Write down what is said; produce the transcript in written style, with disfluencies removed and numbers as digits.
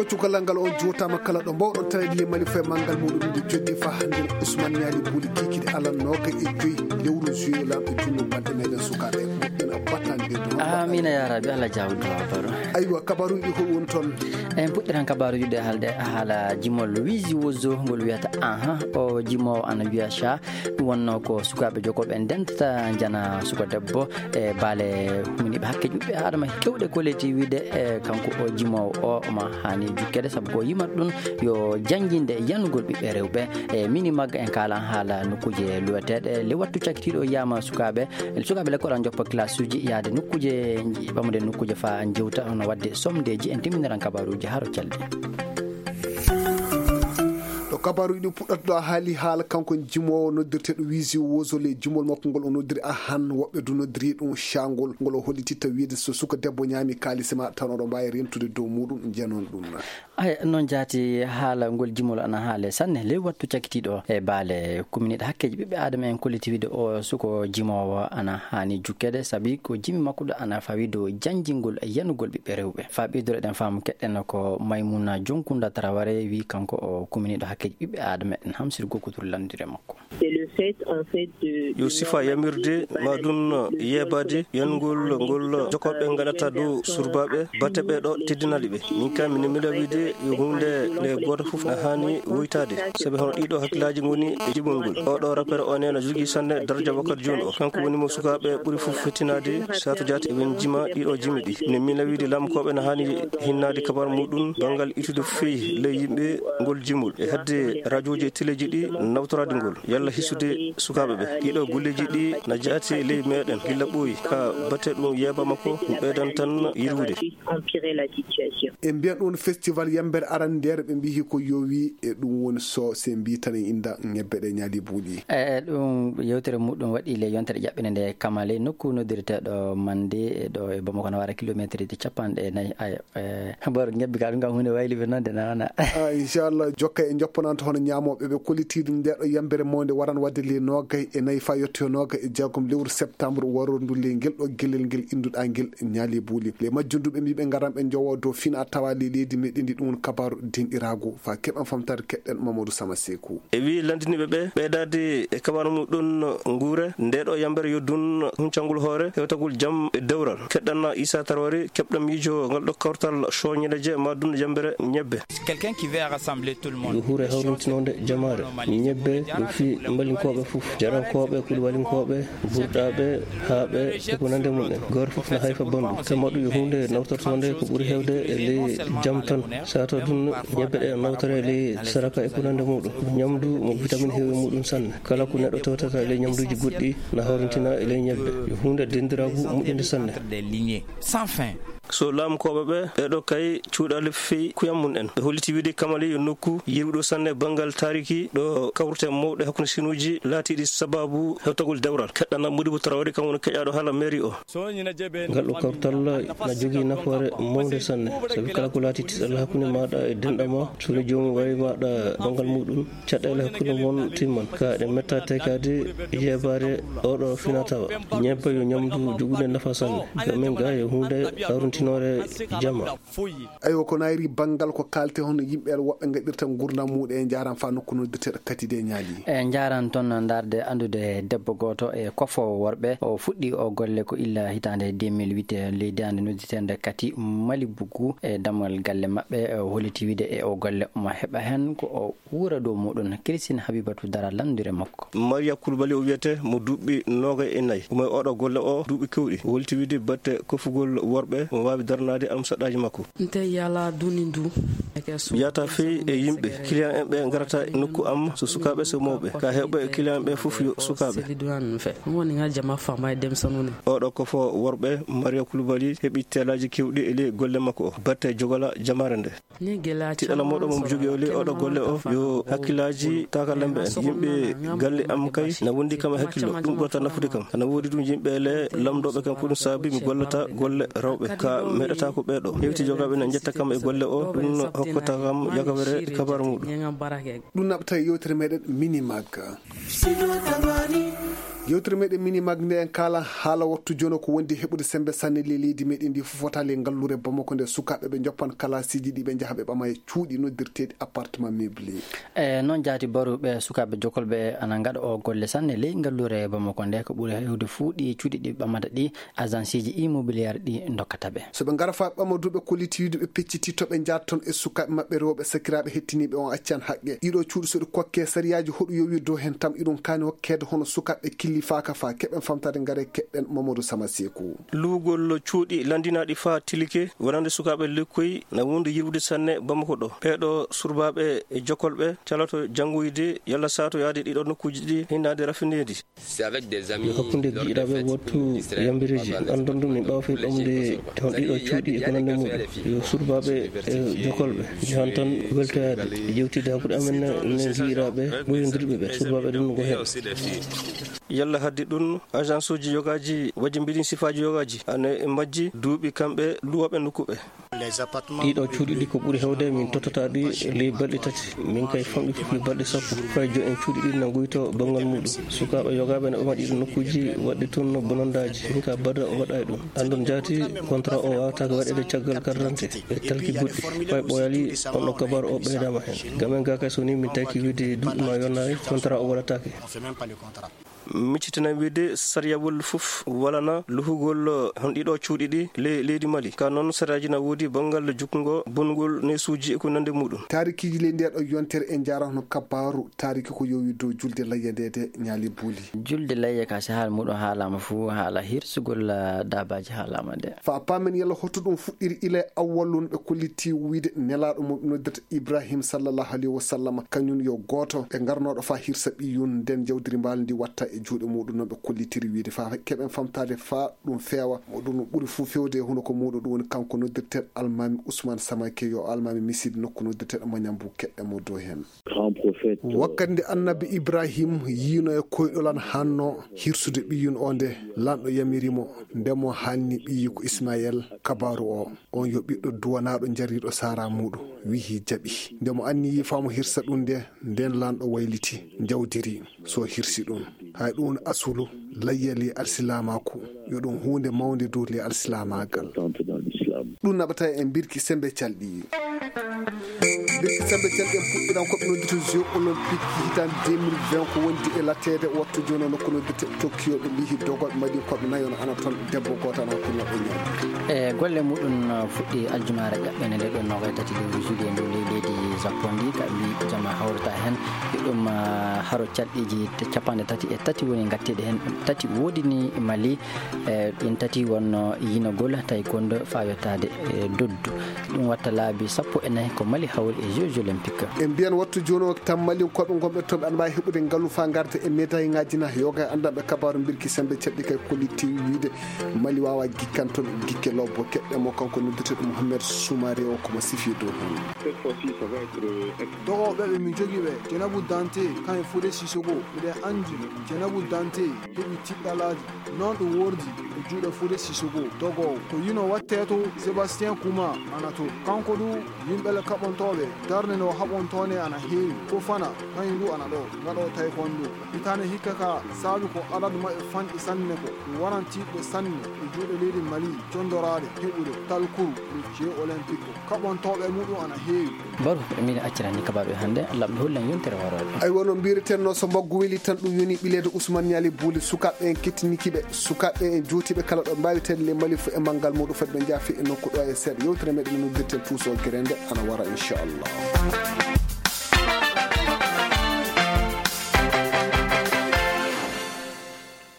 ko cukalal ngal on juutama kala ɗo mbawɗon tawede mali fe mangal muɗum nde joddi fa hande Ousmane Niali Buli kikide alannoka e joyi lewru juillet lamɗo junno balɗe meɗen sukaɓe moƴƴina battande amina ya rabbi Allah jawdu baro aywa kabaruji ko won toon en puɗɗiran kabaruji ɗe haalde haala jimol Wizi Wozo ngol wiyata o jimowo ana wiya cha ɗum wonno ko sukaɓe jogoɓe dentata jana suka debbo e baale huminiɓe hakke ƴuɓɓe adama kewɗe koleti wiide kanko o jimowo o ma hani jukkede saabu ko yimat ɗum yo jangguinde yanugol ɓiɓɓe rewɓe e mini magga en kala haala nokkuje luweteɗe le wattu cakkitiɗo yama sukaɓe lekkoɗan joppa classe uji yaade nokkuje ɓamude nokkuje fa jewta no wadde somdeji en timminiran kabaruji haro calɗi kabaru ɗum puɗɗata ɗo a haali haala kanko jimowo noddirteɗo Wizi Wozo le jimol makko ngol o noddiri han woɓɓe du noddiri ɗum changol ngol o hollititta wiide so suka debbo ñaami kalisema tan oɗo mbawi rentude dow muɗum jenon ɗum noon jaati haala ngol jimol ana haale sanne ley wattu cakkitiɗo e baale commune hakkeji ɓiɓɓe adama en kolliti wiide o suko jimowo ana hani jukkede saabi ko jimi makko ɗo ana fawi dow janjingol e yanugol ɓiɓɓe rewɓe fa ɓeydore ɗen faamu keɗɗen ko Maymuna Jonkunda Traoré wi kanko o commune ɗo hakkeji ɓiɓɓe adama en hamsir gokotour landire makko yo sifa yamirde maɗum yebade yangol ngol jokoɓe ganata dow surbaɓe batte ɓeɗo teddinali ɓe min kam min miɗa wiide yo hunde nde goto foof ne hani woytade saabi hono ɗiɗo hakkillaji goni e jibol ngol oɗo rappere o nena jogui sanne daraja wakkati joni o kanko woni mo sukaɓe ɓuuri foof fettinade sato jati eɓen jima ɗiɗo jimi ɗi ne mina wiide lamkoɓe ne hani hinnade kabar muɗum banggal itude feyi ley yimɓe ngol jimol e hedde radio ji e téléji ɗi nawtorade ngol yalla hisude sukaɓe ɓe ɗiɗo golleji ɗi na jaati ley meɗen gilla ɓooyi ka batte ɗum yeeba makko ɗum ɓeydan tan yirwude e mbiyan ɗum festival yambere arandere ɓe mbihi ko yowi e ɗum woni so se mbi tan e inda ñebbe ɗe Niali Buli ɗum yewtere muɗum waɗi le yontere ƴaɓɓine nde Kamale nokku noddirteɗo Mande ɗo e bamako no wara kilométre de capanɗe nayyi baro ñebbe ka ɗum kam hunde wayliɓe noon de nana inchallah jokka e joppananta hono ñamoɓe ɓe kollitiɗum ndeɗo yambere monde waran wadde le nogay e nayyi fa yettoyo nogay e jeegom lewru septembre warodu le guel ɗo guelel nguel induɗa guel Niali Buli le majjunduɓe mbiɓe garan ɓe jowo dow fina tawa le leydi meɗen ɗi ɗum kabaru dinɗirago fa keɓan famtade keɗɗen Mamadou Sama Sekou e wi landiniɓe ɓe ɓeydade e kabaru muɗum guure ndeɗo yambere yoddun huncangol hoore hewtagol jaam e dewral keɗɗanna Issa Traoré keɓɗam miijo ngal ɗo kawtal soñeɗe ma ɗum yambere ñebbe yo huure hawrintinode jamare ñebbe ɗo fi mbalinkoɓe foof jarankoɓe kulwalinkoɓe burɗaɓe haaɓe eko nande mumen goto foof ne hayfa bandu kamaɗu yo hunde nawtortonde ko ɓuuri hewde e ley jaam tan sato ɗum ñebbe ɗe nawtore e ley saraka eko nande muɗum ñamdu mo vitamine heewi muɗum sanne kala ko neɗɗo tawtata e ley ñamduji goɗɗi na hawrintina e ley ñebbe yo hunde dendiragu moƴƴinde sanne so lamkoɓe ɓe ɓeɗo kay cuuɗale feyi kuyam mum en ɓe holliti wiide Kamale yo nokku yirwuɗo sanne banggal tariki ɗo kawrute mawɗe hakkude sinuji laatiɗi sababu hewtagol dewral keɗɗana Modibo Traoré kam woni keƴaɗo haala mairie o ngal ɗo kawtal na jogui nafoore mawde sanne saabi kala ko laati tiɗal hakkude maɗa e denɗama soni jomum wawi maɗa banggal muɗum caɗele hakkude mon timman ka ɗe metta tekade yebare oɗo finatawa ñebbe yo ñamdu jogude nafa sanne gamen ga yo hunde hawrintinore jama aywa ko nayri banggal ko kalte hono yimɓe woɓɓe gaɗirta gurdam muɗum e jaran fa nokku noddirteɗo Katide Niali e jaran toon darde andude debbo goto e kofowo worɓe o fuɗɗi o golle ko illa hitande 2008 leydi ande nodditede Kati Mali Bougou e dammal galle mabɓe o holliti wiide e o golle omo heɓa hen ko o wuura dow muɗum Christine Habibatou Dara landire makko Maria Koulibaly o wiyete mo duuɓi 24 umay oɗo golle o duuɓi kewɗi o holliti wiide batte kofugol worɓe o wawi darnade almusaɗaji makko yata feyi e yimɓe client en ɓe garata nokku am so sukaɓe so mawɓe ka hewɓe client ɓe foof yo sukaɓe oɗo kofo worɓe Maria Koulibaly heeɓi telaji kewɗi e ley golle makko o batte jogola jamare nde tiɗala moɗo momo jogui o ley oɗo golle o yo hakkillaji takalemɓe en yimɓe galle am kay na wondi kam e hakkillo ɗum ɓurata nafude kam ana woodi ɗum yimɓe le lamdoɓe kam ko ɗum saabi mi gollata golle rewɓe ka meɗata ko ɓeɗo hewti jogaɓe ne jetta kam e golle o ɗum hokkata kam yakawere kabaru muɗum ɗum naɓata yewtere meɗen mini magga yewtere meɗen mini magnde en kala haala wattu jono ko wondi heɓude sembe sanne leydi meɗen ndi fofotale ngallure Bamako nde sukaɓe ɓe joppan kalasiji ɗi ɓe jaaha ɓe ɓama e cuuɗi noddirteɗi appartement meublé noon jaati baruɓe sukaɓe jokolɓe ana gaɗa o golle sanne ley ngallure Bamako nde ko ɓuuri hewde fuu ɗi cuuɗi ɗi ɓamata ɗi agence ji immobiliére ɗi dokkata ɓe soɓe gara fa ɓamaduɓe kollitiwide ɓe pecciti to ɓe jaata toon e sukaɓe mabɓe rewɓe sakiraɓe hettiniɓe on accan haqqe ɗiɗo cuuɗi soɗi kokke sariyaji hoɗo yowi dow hen tam iɗum kani hokkede hono sukaɓe killi faka fa keɓen famtade gaare keɗɗen Mamadou Sama Sekou luugol cuuɗi landinaɗi fa tilike wonande sukaɓe lekkoyi na wonde yirwude sanne Bamako ɗo ɓeɗo surbaɓe e jokolɓe caloto janggoyde yalla sato yaade ɗiɗo nokkuji ɗi hindade rafinedi yo hakkude giɗaɓe wottu yambireji andon ɗum ni ɓawa fe ɓamde hon ɗiɗo cuuɗi e ko nande muɗum yo surbaɓe e jokolɓe jahan tan weltoyade jewtide hakkude amen ne giiraɓe ɓoyodirɓe ɓe surbaɓe ɗum ko hen yalla haddi ɗum agence uji yogaji waji mbiɗin sifaji yogaji ane majji duuɓi kamɓe luwoɓe nokkuɓe ɗiɗo cuuɗi ɗi ko ɓuuri hewde min tottata ɗi ley balɗe tati min kay famɗi fof balɗe sappo fay jo en cuuɗi ɗi na guyto banggal muɗum sukaɓe yogaɓe ne ɓama ɗiɗo nokkuji waɗɗi toon bonondaji min ka bada o waɗa e ɗum andon jaati contrat o wawatake waɗede caggal carte d'identité e talki goɗɗi fay ɓoyali on ɗo kabaru o ɓeydama hen gamen ga kay so ni min taki wiide duuɓi ma yonnari contrat o waɗatake miccitina wiide sariyawol fof walana luhugol hon ɗiɗo cuuɗi ɗi leydi Mali ka noon sariyaji na woodi banggal jukkugo bongol nesuji e ko nande muɗum tarikiji ley ndeɗo yontere en jarano kabaru tariki ko yowi dow julde layya ndede ñaali buuli julde layya ka so haala muɗum haalama fou haala hirsugol dabaji haalama nde fa pamen yalla hotto ɗum fuɗɗiri ila awwalun ɓe kolliti wiide nelaɗo mo noddata Ibrahima sallallahu alayhi wa sallam kañum yo goto ɓe garnoɗo fa hirsa ɓiyun nden jawdiri mbali ndi watta e juuɗe muɗum noon ɓe kollitiri wiide fa keɓen famtade fa ɗum feewa ɗum ɓuuri fuu fewde e huno ko muɗum ɗum woni kanko noddirteɗo almami Ousmane Samake yo almami miside nokku noddirteɗo Magnambour keɗɗe mo dow hen wakkati nde annabi Ibrahima yiino e koyɗolan hanno hirsude ɓiyun o nde lanɗo yamirimo ndemo hanni ɓiyi ko Ismaël kabaru o on yo ɓiɗɗo duwanaɗo jariɗo sara muɗum wihi jaaɓi ndemo anni yi famo hirsa ɗum nde nden lanɗo wayliti jawdiri so hirsi ɗum hay ɗum asulu layyali alsilamako yo ɗum hunde mawde dow le alsilamagal ɗum naɓata en birki sembe calɗi birki sembe calɗi en puɗɗiran koɓe noddito jeux olympique hitande 2020 ko wondi e lattede wattu joni nokku noddite Tokyo ɓe mbihi dogoɓe mbaɗi koɓe nayon ana toon debbo goto ana hakkude maɓɓe ñaam e golle muɗum fuɗɗi aljumare ƴaɓɓene nde ɗon nogay tati lewru juillet ndu leydi Japon ndi ka mbi jama hawrata hen ɗum haro calɗiji capanɗe tati e tati woni gatteɗe hen tati wodini Mali ɗin tati wonno yinogol taekwondo fa yottade doddu ɗum watta laabi 14 ko Mali hawri e jeux olympique en mbiyan wattu joni o tan Mali koɓe gonɓe toon aɗa mbawi heɓude ngaalu fa garda e médaille ngaji na yoga andanɓe kabaru birki sembe caɗɗi kay kolliti wiide Mali wawa gikkan toon gikke lobbo keɗɗemo kanko nodduteɗo Mouhamed Soumaré o komo sifi dow hen dogoɓeɓe min joguiɓe Dieynabou Danté kan e Fodé Sissoko miɗen andi Dieynabou Danté heeɓi tiɗɗalaji noon ɗum wordi e juuɗe Fodé Sissoko dogowo to yino watte to Sébastien Kouma ana to kanko du yimɓele kaɓontoɓe darde nde o haɓontone ana heewi Fofana kañum du ana ɗo gaɗo taekwondo hitane hikka ka saabi ko adadu maɓɓe fanɗi sanne ko ɗum warantiɓe sanne e juuɗe leydi Mali condorade heɓude talkuru e jeux olympique kaɓontoɓe muɗum ana heewi baru min accirani kabaru hande lamɓe hollen yontere waroɓe ay wono mbiritenno so mbaggu weeli tan ɗum yoni ɓileede Ousmane Niali Bouli sukaɓe en kettinikiɓe sukaɓe en jootiɓe kala ɗo mbawitede le Mali fo e manggal muɗum foti ɓe jaafi e nokku ɗo e seeɗa yewtere meɗen noddirten tous o guerende ana wara inchallah